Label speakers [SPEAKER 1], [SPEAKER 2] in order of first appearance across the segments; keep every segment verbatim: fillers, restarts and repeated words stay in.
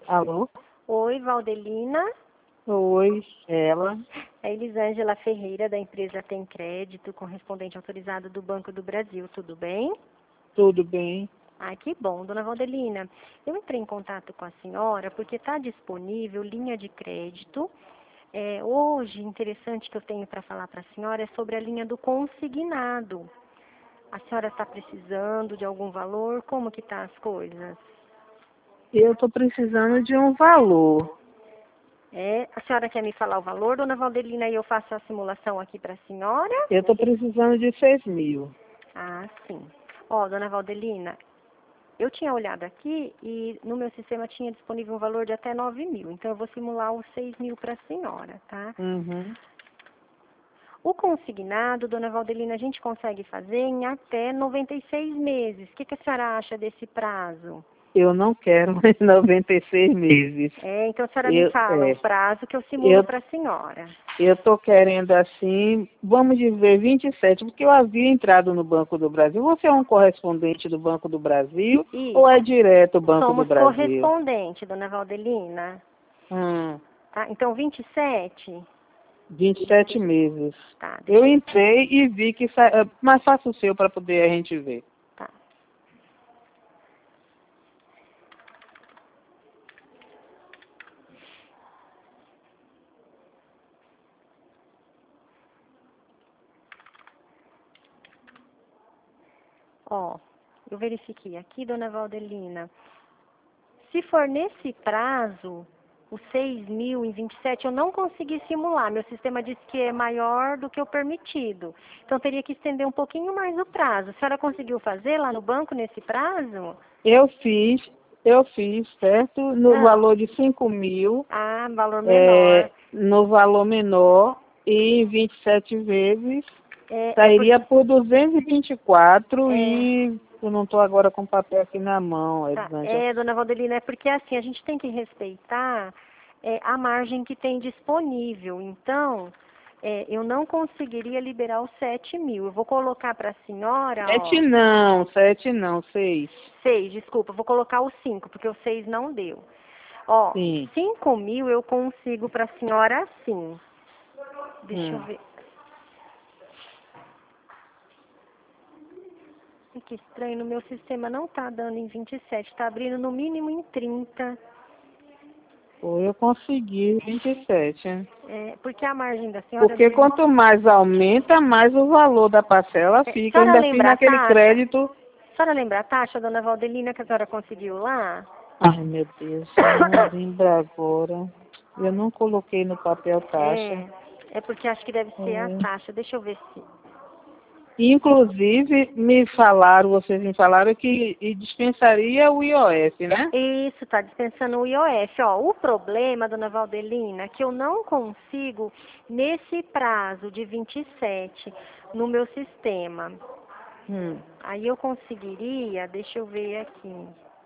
[SPEAKER 1] Alô?
[SPEAKER 2] Oi, Valdelina.
[SPEAKER 1] Oi, ela.
[SPEAKER 2] É Elisângela Ferreira, da empresa Tem Crédito, correspondente autorizado do Banco do Brasil. Tudo bem?
[SPEAKER 1] Tudo bem?
[SPEAKER 2] Ah, que bom, dona Valdelina. Eu entrei em contato com a senhora porque está disponível linha de crédito. É, hoje, interessante que eu tenho para falar para a senhora é sobre a linha do consignado. A senhora está precisando de algum valor? Como que tá as coisas?
[SPEAKER 1] Eu estou precisando de um valor.
[SPEAKER 2] É, a senhora quer me falar o valor, dona Valdelina, e eu faço a simulação aqui para a senhora?
[SPEAKER 1] Eu estou precisando de seis mil.
[SPEAKER 2] Ah, sim. Ó, dona Valdelina, eu tinha olhado aqui e no meu sistema tinha disponível um valor de até nove mil. Então, eu vou simular os seis mil para a senhora, tá?
[SPEAKER 1] Uhum.
[SPEAKER 2] O consignado, dona Valdelina, a gente consegue fazer em até noventa e seis meses. O que, que a senhora acha desse prazo?
[SPEAKER 1] Eu não quero mais noventa e seis meses.
[SPEAKER 2] É, então a senhora me
[SPEAKER 1] Eu
[SPEAKER 2] fala
[SPEAKER 1] é,
[SPEAKER 2] o prazo que eu simulo
[SPEAKER 1] eu
[SPEAKER 2] para a senhora.
[SPEAKER 1] eu estou querendo assim, vamos dizer vinte e sete, porque eu havia entrado no Banco do Brasil. Você é um correspondente do Banco do Brasil
[SPEAKER 2] Isso.
[SPEAKER 1] ou é direto o Banco do
[SPEAKER 2] Somos
[SPEAKER 1] Brasil?
[SPEAKER 2] correspondente, dona Valdelina.
[SPEAKER 1] Hum,
[SPEAKER 2] Tá? Então, vinte e sete?
[SPEAKER 1] vinte e sete meses.
[SPEAKER 2] Tá,
[SPEAKER 1] Eu
[SPEAKER 2] deixa eu...
[SPEAKER 1] entrei e vi que... sa- Mas faça o seu para poder a gente ver.
[SPEAKER 2] Tá. Ó, eu verifiquei aqui, dona Valdelina. Se for nesse prazo, os seis mil em vinte e sete, eu não consegui simular. Meu sistema disse que é maior do que o permitido. Então, teria que estender um pouquinho mais o prazo. A senhora conseguiu fazer lá no banco nesse prazo?
[SPEAKER 1] Eu fiz, eu fiz, certo? No
[SPEAKER 2] Ah,
[SPEAKER 1] valor de cinco mil,
[SPEAKER 2] ah, valor menor.
[SPEAKER 1] é, no valor menor, e em vinte e sete vezes,
[SPEAKER 2] É, é
[SPEAKER 1] sairia
[SPEAKER 2] porque...
[SPEAKER 1] por duzentos e vinte e quatro
[SPEAKER 2] É,
[SPEAKER 1] e eu não estou agora com o papel aqui na mão,
[SPEAKER 2] tá.
[SPEAKER 1] Elisângela.
[SPEAKER 2] É, dona Valdelina, é porque assim, a gente tem que respeitar é, a margem que tem disponível. Então, é, eu não conseguiria liberar os sete mil. Eu vou colocar para a senhora,
[SPEAKER 1] Sete
[SPEAKER 2] ó,
[SPEAKER 1] não, sete não, seis.
[SPEAKER 2] seis, desculpa, eu vou colocar os cinco, porque o seis não deu. Ó,
[SPEAKER 1] Sim.
[SPEAKER 2] cinco mil eu consigo para a senhora assim. Deixa eu
[SPEAKER 1] Hum.
[SPEAKER 2] ver. Ai, que estranho, no meu sistema não tá dando em vinte e sete, tá abrindo no mínimo em trinta.
[SPEAKER 1] Foi, eu consegui vinte e sete. Hein?
[SPEAKER 2] É, porque a margem da senhora...
[SPEAKER 1] Porque quanto mais aumenta, mais o valor da parcela
[SPEAKER 2] É, a
[SPEAKER 1] fica. Eu
[SPEAKER 2] senhora
[SPEAKER 1] ainda fiz
[SPEAKER 2] lembra a
[SPEAKER 1] naquele
[SPEAKER 2] taxa?
[SPEAKER 1] crédito.
[SPEAKER 2] A senhora lembra a taxa, dona Valdelina, que a senhora conseguiu lá?
[SPEAKER 1] Ai, meu Deus, eu não lembro agora. Eu não coloquei no papel taxa.
[SPEAKER 2] É, é porque acho que deve ser a
[SPEAKER 1] É.
[SPEAKER 2] taxa. Deixa eu ver se...
[SPEAKER 1] Inclusive, me falaram, vocês me falaram que e dispensaria o I O F, né?
[SPEAKER 2] Isso, tá dispensando o I O F. Ó, o problema, dona Valdelina, é que eu não consigo, nesse prazo de vinte e sete, no meu sistema.
[SPEAKER 1] Hum.
[SPEAKER 2] Aí eu conseguiria, deixa eu ver aqui.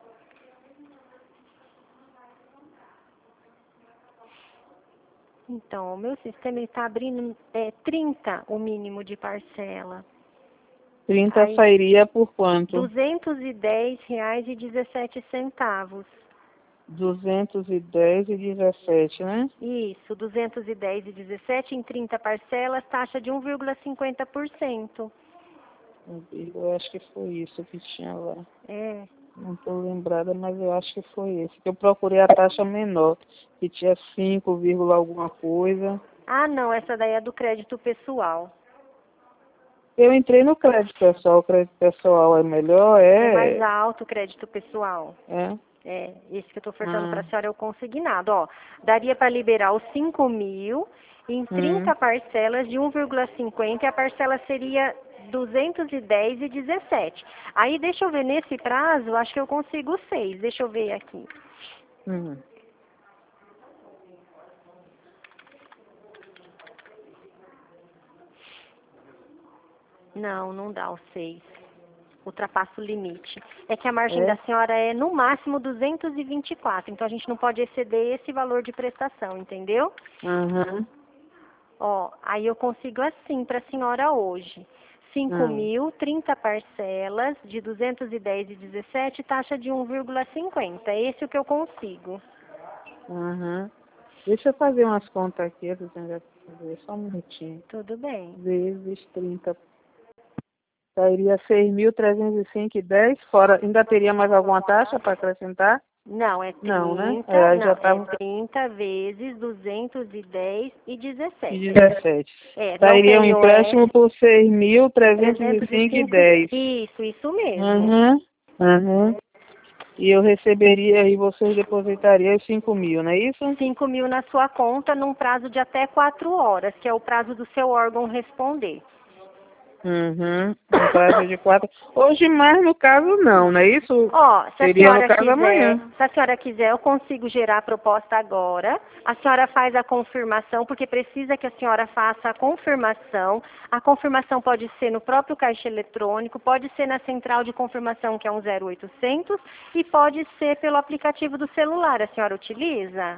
[SPEAKER 2] Então, o meu sistema está abrindo é, trinta o mínimo de parcela.
[SPEAKER 1] trinta
[SPEAKER 2] Aí,
[SPEAKER 1] sairia por quanto?
[SPEAKER 2] duzentos e dez reais e dezessete centavos.
[SPEAKER 1] duzentos e dez e dezessete, né?
[SPEAKER 2] Isso, duzentos e dez e dezessete em trinta parcelas, taxa de um vírgula cinquenta por cento.
[SPEAKER 1] Eu acho que foi isso que tinha lá.
[SPEAKER 2] É.
[SPEAKER 1] Não estou lembrada, mas eu acho que foi esse. Que eu procurei a taxa menor, que tinha cinco, vírgula alguma coisa.
[SPEAKER 2] Ah, não, essa daí é do crédito pessoal.
[SPEAKER 1] Eu entrei no crédito pessoal, o crédito pessoal é melhor,
[SPEAKER 2] É mais
[SPEAKER 1] é...
[SPEAKER 2] alto o crédito pessoal.
[SPEAKER 1] É?
[SPEAKER 2] É, esse que eu estou ofertando para
[SPEAKER 1] Ah,
[SPEAKER 2] a senhora é o consignado. Ó, daria para liberar os cinco mil em
[SPEAKER 1] hum,
[SPEAKER 2] trinta parcelas de um vírgula cinquenta e a parcela seria duzentos e dez e dezessete. Aí, deixa eu ver, nesse prazo, acho que eu consigo seis. Deixa eu ver aqui.
[SPEAKER 1] hum.
[SPEAKER 2] Não, não dá o seis. Ultrapassa o limite. É que a margem da
[SPEAKER 1] É?
[SPEAKER 2] senhora é no máximo duzentos e vinte e quatro, então a gente não pode exceder esse valor de prestação, entendeu?
[SPEAKER 1] Uhum.
[SPEAKER 2] Ó, aí eu consigo assim para a senhora hoje. cinco
[SPEAKER 1] Hum.
[SPEAKER 2] mil, trinta parcelas de duzentos e dez e dezessete, taxa de um vírgula cinquenta. É esse o que eu consigo.
[SPEAKER 1] Uhum. Deixa eu fazer umas contas aqui, eu tenho que fazer só um minutinho.
[SPEAKER 2] Tudo bem.
[SPEAKER 1] Vezes trinta. Sairia seis mil trezentos e cinco e dez, fora, ainda teria mais alguma taxa para acrescentar?
[SPEAKER 2] Não, é trinta,
[SPEAKER 1] Não, né? É, aí
[SPEAKER 2] não,
[SPEAKER 1] já tava
[SPEAKER 2] é trinta vezes duzentos e dez e dezessete.
[SPEAKER 1] dezessete.
[SPEAKER 2] É, não
[SPEAKER 1] Sairia um
[SPEAKER 2] tem o
[SPEAKER 1] empréstimo por seis mil trezentos e cinco e
[SPEAKER 2] trezentos e cinco.
[SPEAKER 1] dez.
[SPEAKER 2] Isso, isso mesmo.
[SPEAKER 1] Uhum, uhum. E eu receberia e vocês depositariam os cinco mil, não é isso?
[SPEAKER 2] cinco mil na sua conta num prazo de até quatro horas, que é o prazo do seu órgão responder.
[SPEAKER 1] Uhum. Um prazo de quatro. Hoje mais, no caso, não, não é isso?
[SPEAKER 2] Ó, se a
[SPEAKER 1] Seria, no
[SPEAKER 2] senhora
[SPEAKER 1] caso,
[SPEAKER 2] quiser,
[SPEAKER 1] amanhã.
[SPEAKER 2] se a senhora quiser, eu consigo gerar a proposta agora. A senhora faz a confirmação, porque precisa que a senhora faça a confirmação. A confirmação pode ser no próprio caixa eletrônico, pode ser na central de confirmação, que é um zero oitocentos, e pode ser pelo aplicativo do celular. A senhora utiliza?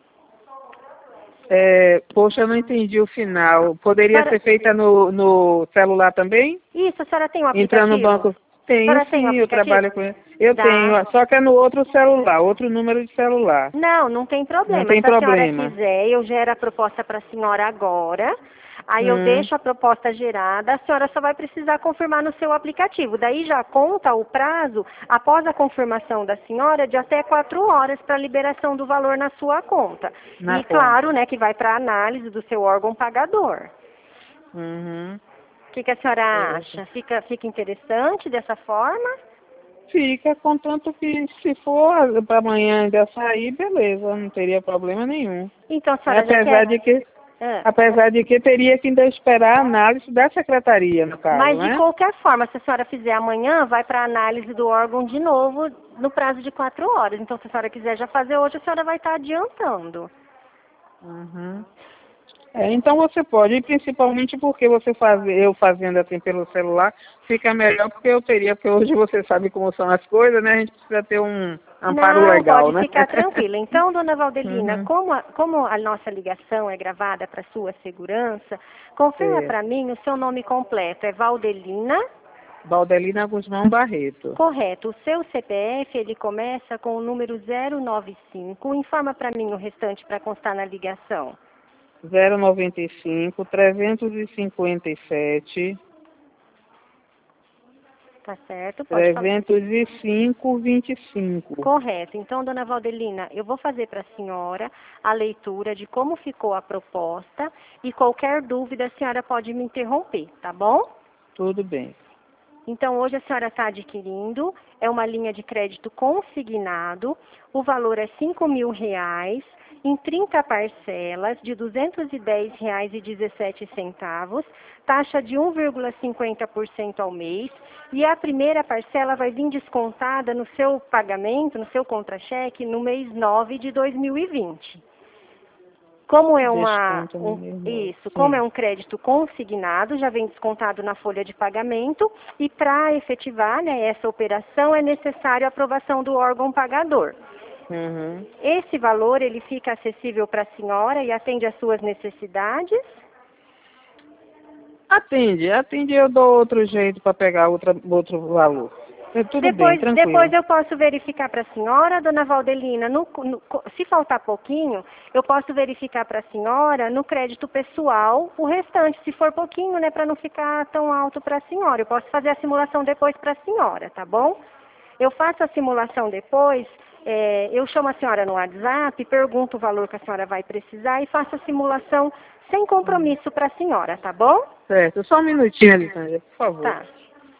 [SPEAKER 1] É, poxa, eu não entendi o final. Poderia
[SPEAKER 2] Senhora-
[SPEAKER 1] ser feita no, no celular também?
[SPEAKER 2] Isso, a senhora tem um
[SPEAKER 1] Entrando no
[SPEAKER 2] aplicativo?
[SPEAKER 1] banco?
[SPEAKER 2] A
[SPEAKER 1] Tenho
[SPEAKER 2] senhora tem um
[SPEAKER 1] sim, eu
[SPEAKER 2] aplicativo?
[SPEAKER 1] trabalho com ele. Eu tenho,
[SPEAKER 2] Dá.
[SPEAKER 1] só que é no outro celular, outro número de celular.
[SPEAKER 2] Não, não tem
[SPEAKER 1] Não
[SPEAKER 2] problema.
[SPEAKER 1] tem
[SPEAKER 2] Se a senhora
[SPEAKER 1] problema.
[SPEAKER 2] quiser, eu gero a proposta para a senhora agora. Aí eu
[SPEAKER 1] Hum,
[SPEAKER 2] deixo a proposta gerada, a senhora só vai precisar confirmar no seu aplicativo. Daí já conta o prazo, após a confirmação da senhora, de até quatro horas para liberação do valor na sua conta.
[SPEAKER 1] na
[SPEAKER 2] E claro,
[SPEAKER 1] conta.
[SPEAKER 2] né, que vai para análise do seu órgão pagador.
[SPEAKER 1] Uhum.
[SPEAKER 2] O que, que a senhora
[SPEAKER 1] Certo.
[SPEAKER 2] acha? Fica, fica interessante dessa forma?
[SPEAKER 1] Fica, contanto que se for para amanhã ainda sair, beleza, não teria problema nenhum.
[SPEAKER 2] Então a
[SPEAKER 1] É,
[SPEAKER 2] senhora já
[SPEAKER 1] apesar
[SPEAKER 2] quer.
[SPEAKER 1] de que,
[SPEAKER 2] Ah.
[SPEAKER 1] apesar de que teria que ainda esperar a análise da secretaria, no caso,
[SPEAKER 2] Mas de
[SPEAKER 1] né?
[SPEAKER 2] qualquer forma, se a senhora fizer amanhã, vai para análise do órgão de novo no prazo de quatro horas. Então, se a senhora quiser já fazer hoje, a senhora vai estar adiantando.
[SPEAKER 1] Uhum. É, então você pode, e principalmente porque você faz, eu fazendo assim pelo celular, fica melhor porque eu teria, porque hoje você sabe como são as coisas, né? A gente precisa ter um amparo
[SPEAKER 2] Não,
[SPEAKER 1] legal,
[SPEAKER 2] pode
[SPEAKER 1] né?
[SPEAKER 2] ficar tranquila. Então, dona Valdelina,
[SPEAKER 1] Uhum.
[SPEAKER 2] como a, como a nossa ligação é gravada para sua segurança, confirma
[SPEAKER 1] É.
[SPEAKER 2] para mim o seu nome completo. É Valdelina,
[SPEAKER 1] Valdelina Guzmão Barreto.
[SPEAKER 2] correto. O seu C P F, ele começa com o número zero nove cinco. Informa para mim o restante para constar na ligação.
[SPEAKER 1] zero noventa e cinco, trezentos e cinquenta e sete,
[SPEAKER 2] Tá certo? Pode falar.
[SPEAKER 1] trezentos e cinco, vinte e cinco.
[SPEAKER 2] Correto. Então, dona Valdelina, eu vou fazer para a senhora a leitura de como ficou a proposta e qualquer dúvida a senhora pode me interromper, tá bom?
[SPEAKER 1] Tudo bem.
[SPEAKER 2] Então, hoje a senhora está adquirindo, é uma linha de crédito consignado, o valor é cinco mil reais, em trinta parcelas de duzentos e dez reais e dezessete centavos, taxa de um vírgula cinquenta por cento ao mês, e a primeira parcela vai vir descontada no seu pagamento, no seu contra-cheque, no mês nove de dois mil e vinte. Como é uma,
[SPEAKER 1] Desconto no
[SPEAKER 2] um,
[SPEAKER 1] mesmo.
[SPEAKER 2] isso, como é
[SPEAKER 1] Sim.
[SPEAKER 2] um crédito consignado, já vem descontado na folha de pagamento e para efetivar, né, essa operação é necessário a aprovação do órgão pagador.
[SPEAKER 1] Uhum.
[SPEAKER 2] Esse valor ele fica acessível para a senhora e atende às suas necessidades?
[SPEAKER 1] Atende, atende, eu dou outro jeito para pegar outra, outro valor. É, tudo bem,
[SPEAKER 2] Depois, depois
[SPEAKER 1] tranquilo.
[SPEAKER 2] eu posso verificar para a senhora, dona Valdelina, no, no, se faltar pouquinho, eu posso verificar para a senhora no crédito pessoal o restante, se for pouquinho, né, para não ficar tão alto para a senhora. Eu posso fazer a simulação depois para a senhora, tá bom? Eu faço a simulação depois, é, eu chamo a senhora no WhatsApp, pergunto o valor que a senhora vai precisar e faço a simulação sem compromisso para a senhora, tá bom?
[SPEAKER 1] Certo, só um minutinho, Alessandra, por favor.
[SPEAKER 2] Tá.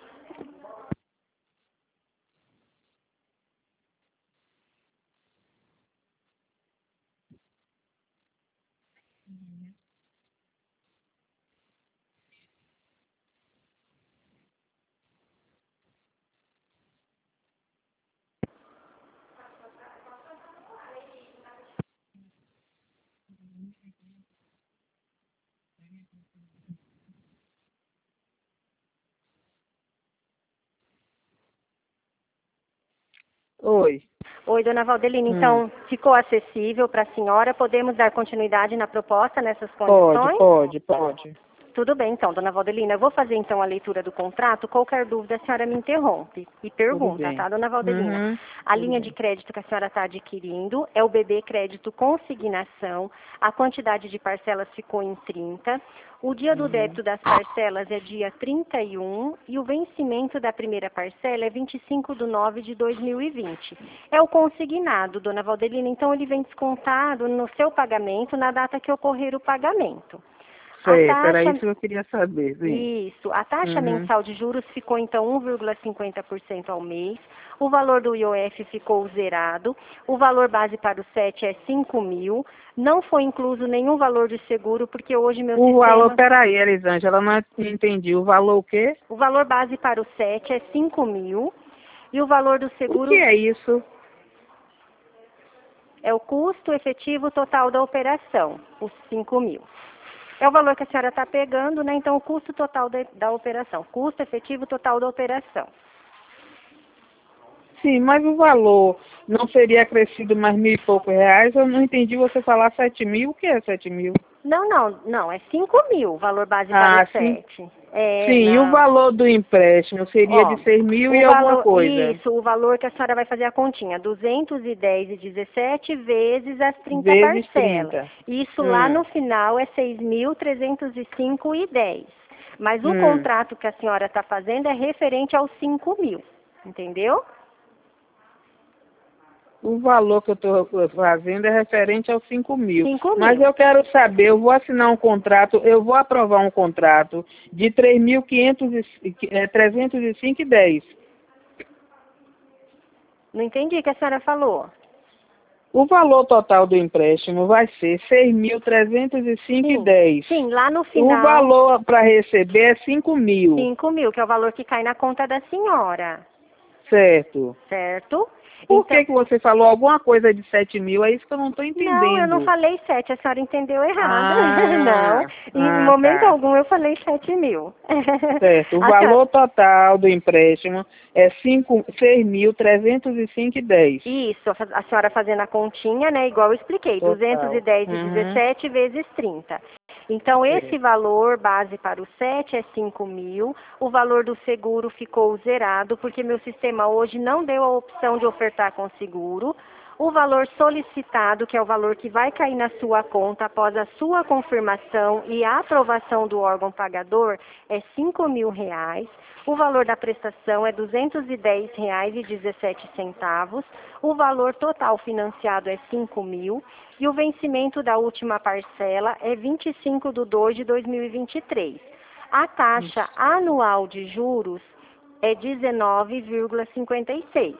[SPEAKER 1] Oi.
[SPEAKER 2] Oi, dona Valdelina,
[SPEAKER 1] Hum.
[SPEAKER 2] então ficou acessível para a senhora? Podemos dar continuidade na proposta nessas
[SPEAKER 1] Pode,
[SPEAKER 2] condições?
[SPEAKER 1] pode, pode.
[SPEAKER 2] Tudo bem, então, dona Valdelina, eu vou fazer então a leitura do contrato. Qualquer dúvida, a senhora me interrompe e pergunta, tá, dona Valdelina?
[SPEAKER 1] Uhum.
[SPEAKER 2] A
[SPEAKER 1] Tudo
[SPEAKER 2] linha
[SPEAKER 1] bem.
[SPEAKER 2] de crédito que a senhora está adquirindo é o B B Crédito Consignação. A quantidade de parcelas ficou em trinta. O dia do
[SPEAKER 1] Uhum.
[SPEAKER 2] débito das parcelas é dia trinta e um e o vencimento da primeira parcela é vinte e cinco de nove de dois mil e vinte. É o consignado, dona Valdelina, então ele vem descontado no seu pagamento na data que ocorrer o pagamento. A
[SPEAKER 1] Certo, era
[SPEAKER 2] taxa,
[SPEAKER 1] isso que eu queria saber, sim.
[SPEAKER 2] isso, a taxa
[SPEAKER 1] Uhum.
[SPEAKER 2] mensal de juros ficou então um vírgula cinquenta por cento ao mês, o valor do I O F ficou zerado, o valor base para o S E T é cinco mil, não foi incluso nenhum valor de seguro, porque hoje meu
[SPEAKER 1] O valor,
[SPEAKER 2] sistema,
[SPEAKER 1] peraí, Elisângela, não entendi. O valor o quê?
[SPEAKER 2] o valor base para o S E T é cinco mil, e o valor do
[SPEAKER 1] O que
[SPEAKER 2] seguro
[SPEAKER 1] é isso?
[SPEAKER 2] é o custo efetivo total da operação, os cinco mil. É o valor que a senhora está pegando, né? Então, o custo total da, da operação. Custo efetivo total da operação.
[SPEAKER 1] Sim, mas o valor não seria acrescido mais mil e poucos reais? Eu não entendi você falar sete mil. O que é sete mil?
[SPEAKER 2] Não, não, não. É cinco mil o valor base para o
[SPEAKER 1] Ah,
[SPEAKER 2] S
[SPEAKER 1] sim.
[SPEAKER 2] E T. É,
[SPEAKER 1] Sim, e o
[SPEAKER 2] não.
[SPEAKER 1] valor do empréstimo seria
[SPEAKER 2] Ó,
[SPEAKER 1] de seis mil
[SPEAKER 2] o
[SPEAKER 1] e alguma
[SPEAKER 2] valor,
[SPEAKER 1] coisa,
[SPEAKER 2] isso, o valor que a senhora vai fazer a continha, duzentos e dez e dezessete vezes as trinta
[SPEAKER 1] vezes
[SPEAKER 2] parcelas.
[SPEAKER 1] trinta.
[SPEAKER 2] Isso lá
[SPEAKER 1] Hum,
[SPEAKER 2] no final é seis mil trezentos e cinco e dez. Mas o
[SPEAKER 1] hum.
[SPEAKER 2] contrato que a senhora está fazendo é referente aos cinco mil, entendeu?
[SPEAKER 1] O valor que eu estou fazendo é referente aos cinco mil.
[SPEAKER 2] Cinco
[SPEAKER 1] Mas
[SPEAKER 2] mil.
[SPEAKER 1] eu quero saber, eu vou assinar um contrato, eu vou aprovar um contrato de três mil quinhentos e é, trezentos e cinco e dez.
[SPEAKER 2] Não entendi o que a senhora falou.
[SPEAKER 1] O valor total do empréstimo vai ser seis mil trezentos e cinco e
[SPEAKER 2] Sim,
[SPEAKER 1] dez.
[SPEAKER 2] sim, lá no
[SPEAKER 1] O
[SPEAKER 2] final,
[SPEAKER 1] valor para receber é cinco mil,
[SPEAKER 2] cinco mil, que é o valor que cai na conta da senhora,
[SPEAKER 1] certo?
[SPEAKER 2] certo?
[SPEAKER 1] Por
[SPEAKER 2] Então,
[SPEAKER 1] que, que você falou alguma coisa de sete mil? É isso que eu não estou
[SPEAKER 2] não, eu não
[SPEAKER 1] entendendo.
[SPEAKER 2] falei sete, a senhora entendeu errado. Não,
[SPEAKER 1] Ah,
[SPEAKER 2] em
[SPEAKER 1] ah,
[SPEAKER 2] momento
[SPEAKER 1] tá.
[SPEAKER 2] algum eu falei sete mil.
[SPEAKER 1] Certo. O
[SPEAKER 2] A senhora,
[SPEAKER 1] valor total do empréstimo é seis mil trezentos e cinco e dez.
[SPEAKER 2] isso, a fa- a senhora fazendo a continha, né, igual eu expliquei, duzentos e
[SPEAKER 1] Total.
[SPEAKER 2] dez e
[SPEAKER 1] Uhum.
[SPEAKER 2] dezessete vezes trinta. Então, esse
[SPEAKER 1] Certo.
[SPEAKER 2] valor base para o S E T é cinco mil, o valor do seguro ficou zerado, porque meu sistema hoje não deu a opção de ofertar com seguro. O valor solicitado, que é o valor que vai cair na sua conta após a sua confirmação e a aprovação do órgão pagador, é cinco mil reais. O valor da prestação é duzentos e dez reais e dezessete centavos. O valor total financiado é cinco mil. E o vencimento da última parcela é vinte e cinco de dois de dois mil e vinte e três. A taxa anual de juros é dezenove vírgula cinquenta e seis.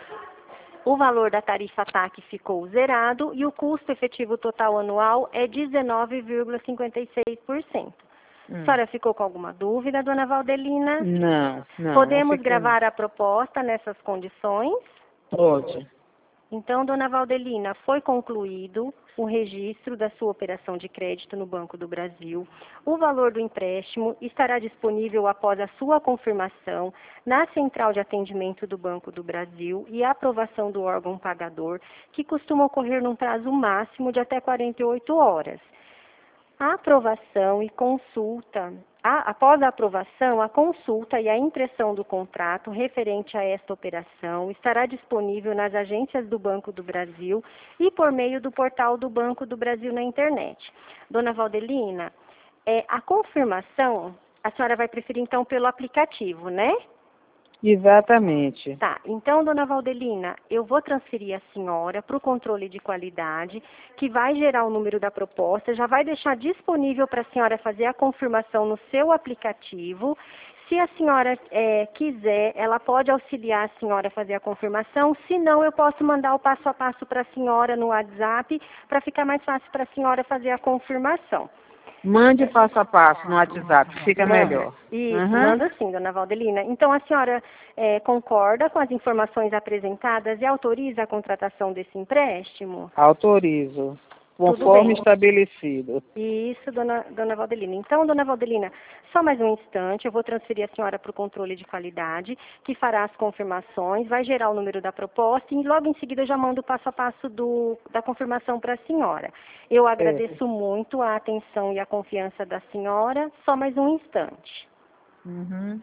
[SPEAKER 2] O valor da tarifa T A C ficou zerado e o custo efetivo total anual é dezenove vírgula cinquenta e seis por cento. A
[SPEAKER 1] Hum.
[SPEAKER 2] senhora ficou com alguma dúvida, dona Valdelina?
[SPEAKER 1] Não, não, não
[SPEAKER 2] Podemos
[SPEAKER 1] fiquei não.
[SPEAKER 2] gravar a proposta nessas condições?
[SPEAKER 1] Pode.
[SPEAKER 2] Então, dona Valdelina, foi concluído o registro da sua operação de crédito no Banco do Brasil. O valor do empréstimo estará disponível após a sua confirmação na central de atendimento do Banco do Brasil e a aprovação do órgão pagador, que costuma ocorrer num prazo máximo de até quarenta e oito horas. A aprovação e consulta, a, após a aprovação, a consulta e a impressão do contrato referente a esta operação estará disponível nas agências do Banco do Brasil e por meio do portal do Banco do Brasil na internet. Dona Valdelina, é, a confirmação, a senhora vai preferir então pelo aplicativo, né?
[SPEAKER 1] Exatamente.
[SPEAKER 2] Tá, então, dona Valdelina, eu vou transferir a senhora para o controle de qualidade, que vai gerar o número da proposta, já vai deixar disponível para a senhora fazer a confirmação no seu aplicativo. Se a senhora é, quiser, ela pode auxiliar a senhora a fazer a confirmação, se não, eu posso mandar o passo a passo para a senhora no WhatsApp, para ficar mais fácil para a senhora fazer a confirmação.
[SPEAKER 1] Mande passo a passo no WhatsApp, fica
[SPEAKER 2] Manda.
[SPEAKER 1] melhor.
[SPEAKER 2] Isso,
[SPEAKER 1] Uhum.
[SPEAKER 2] manda sim, dona Valdelina. Então, a senhora é, concorda com as informações apresentadas e autoriza a contratação desse empréstimo?
[SPEAKER 1] Autorizo. conforme estabelecido.
[SPEAKER 2] Isso, dona, dona Valdelina. Então, dona Valdelina, só mais um instante, eu vou transferir a senhora para o controle de qualidade, que fará as confirmações, vai gerar o número da proposta e logo em seguida eu já mando o passo a passo do, da confirmação para a senhora. Eu agradeço
[SPEAKER 1] É.
[SPEAKER 2] muito a atenção e a confiança da senhora. Só mais um instante.
[SPEAKER 1] Uhum.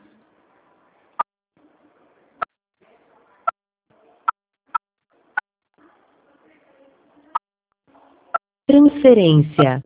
[SPEAKER 3] Transferência.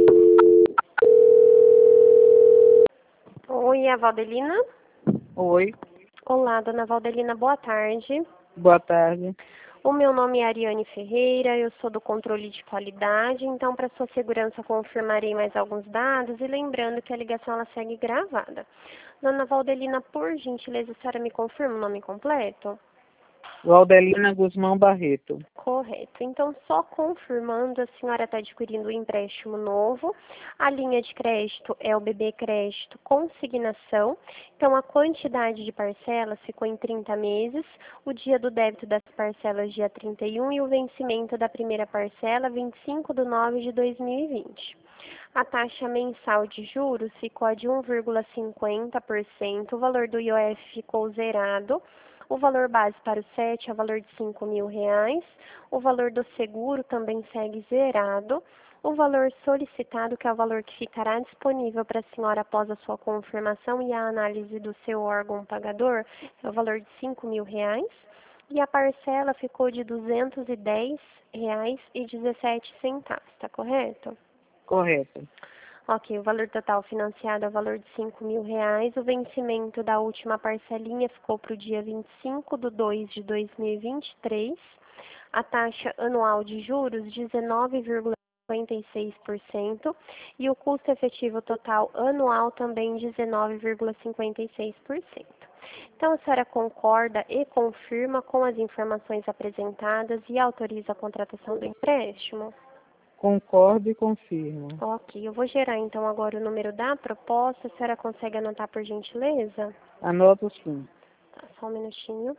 [SPEAKER 2] Oi, a Valdelina?
[SPEAKER 1] Oi,
[SPEAKER 2] Olá, dona Valdelina, boa tarde.
[SPEAKER 1] boa tarde.
[SPEAKER 2] O meu nome é Ariane Ferreira, eu sou do controle de qualidade, então para sua segurança confirmarei mais alguns dados e lembrando que a ligação ela segue gravada. Dona Valdelina, por gentileza, a senhora me confirma o nome completo?
[SPEAKER 1] Valdelina Guzmão Barreto.
[SPEAKER 2] Correto. Então, só confirmando, a senhora está adquirindo um empréstimo novo. A linha de crédito é o B B Crédito Consignação. Então, a quantidade de parcelas ficou em trinta meses. O dia do débito das parcelas, dia trinta e um, e o vencimento da primeira parcela, vinte e cinco de nove de dois mil e vinte. A taxa mensal de juros ficou de um vírgula cinquenta por cento. O valor do I O F ficou zerado. O valor base para o S E T é o valor de cinco mil reais. O valor do seguro também segue zerado. O valor solicitado, que é o valor que ficará disponível para a senhora após a sua confirmação e a análise do seu órgão pagador, é o valor de cinco mil reais. E a parcela ficou de duzentos e dez reais e dezessete centavos, está correto?
[SPEAKER 1] Correto.
[SPEAKER 2] Ok, o valor total financiado é o valor de cinco mil reais. O vencimento da última parcelinha ficou para o dia vinte e cinco de dois de dois mil e vinte e três. A taxa anual de juros, dezenove vírgula cinquenta e seis por cento. E o custo efetivo total anual também dezenove vírgula cinquenta e seis por cento. Então, a senhora concorda e confirma com as informações apresentadas e autoriza a contratação do empréstimo?
[SPEAKER 1] Concordo e confirmo.
[SPEAKER 2] Ok, eu vou gerar então agora o número da proposta. A senhora consegue anotar por gentileza?
[SPEAKER 1] Anoto sim.
[SPEAKER 2] Tá, só um minutinho.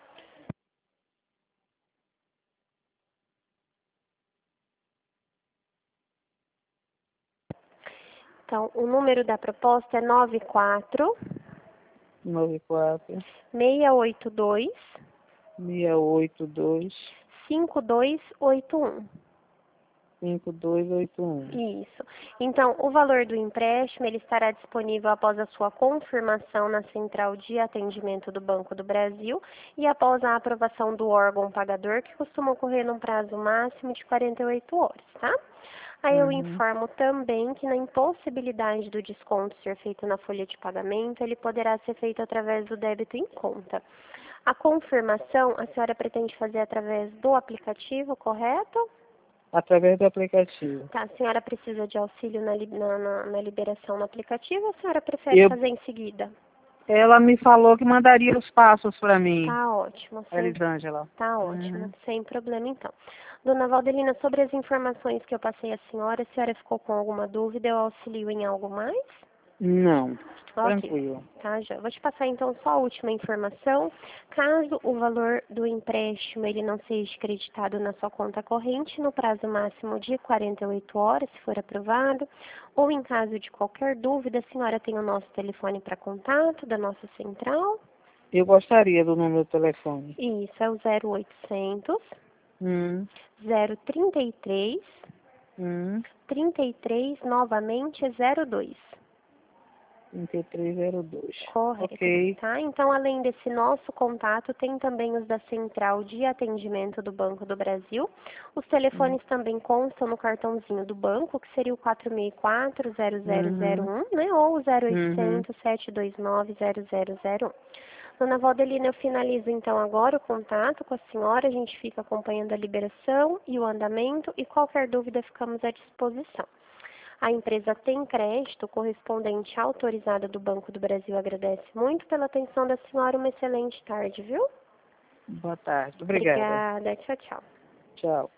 [SPEAKER 2] Então, o número da proposta é nove quatro
[SPEAKER 1] nove quatro,
[SPEAKER 2] seis oito dois,
[SPEAKER 1] seis oito dois,
[SPEAKER 2] cinco dois oito um.
[SPEAKER 1] cinco dois oito um.
[SPEAKER 2] Isso. Então, o valor do empréstimo ele estará disponível após a sua confirmação na Central de Atendimento do Banco do Brasil e após a aprovação do órgão pagador, que costuma ocorrer num prazo máximo de quarenta e oito horas, tá? Aí eu
[SPEAKER 1] Uhum.
[SPEAKER 2] informo também que na impossibilidade do desconto ser feito na folha de pagamento, ele poderá ser feito através do débito em conta. A confirmação a senhora pretende fazer através do aplicativo, correto?
[SPEAKER 1] Através do aplicativo.
[SPEAKER 2] Tá, a senhora precisa de auxílio na, li- na, na, na liberação no aplicativo ou a senhora prefere
[SPEAKER 1] Eu,
[SPEAKER 2] fazer em seguida?
[SPEAKER 1] ela me falou que mandaria os passos para mim,
[SPEAKER 2] Tá ótimo, sem,
[SPEAKER 1] Elisângela.
[SPEAKER 2] tá ótimo,
[SPEAKER 1] Uhum.
[SPEAKER 2] sem problema então. Dona Valdelina, sobre as informações que eu passei à senhora, a senhora ficou com alguma dúvida? Eu auxilio em algo mais?
[SPEAKER 1] Não,
[SPEAKER 2] Ok,
[SPEAKER 1] tranquilo.
[SPEAKER 2] tá, já. Vou te passar então só a última informação. Caso o valor do empréstimo ele não seja creditado na sua conta corrente no prazo máximo de quarenta e oito horas, se for aprovado, ou em caso de qualquer dúvida, a senhora tem o nosso telefone para contato da nossa central.
[SPEAKER 1] Eu gostaria do número do telefone.
[SPEAKER 2] Isso, é o zero oitocentos,
[SPEAKER 1] Hum,
[SPEAKER 2] zero trinta e três,
[SPEAKER 1] hum,
[SPEAKER 2] trinta e três, novamente é zero dois.
[SPEAKER 1] trinta e três zero dois.
[SPEAKER 2] Correto,
[SPEAKER 1] Ok.
[SPEAKER 2] tá? Então, além desse nosso contato, tem também os da Central de Atendimento do Banco do Brasil. Os telefones também constam no cartãozinho do banco, que seria o quatro seis quatro, zero zero zero
[SPEAKER 1] Uhum.
[SPEAKER 2] um, né? Ou o zero
[SPEAKER 1] Uhum.
[SPEAKER 2] oitocentos, sete dois nove, zero zero zero um. Dona Valdelina, eu finalizo então agora o contato com a senhora. A gente fica acompanhando a liberação e o andamento e qualquer dúvida ficamos à disposição. A empresa Tem Crédito, correspondente autorizada do Banco do Brasil, agradece muito pela atenção da senhora. Uma excelente tarde, viu?
[SPEAKER 1] Boa tarde. Obrigada.
[SPEAKER 2] Obrigada. Tchau, tchau.
[SPEAKER 1] Tchau.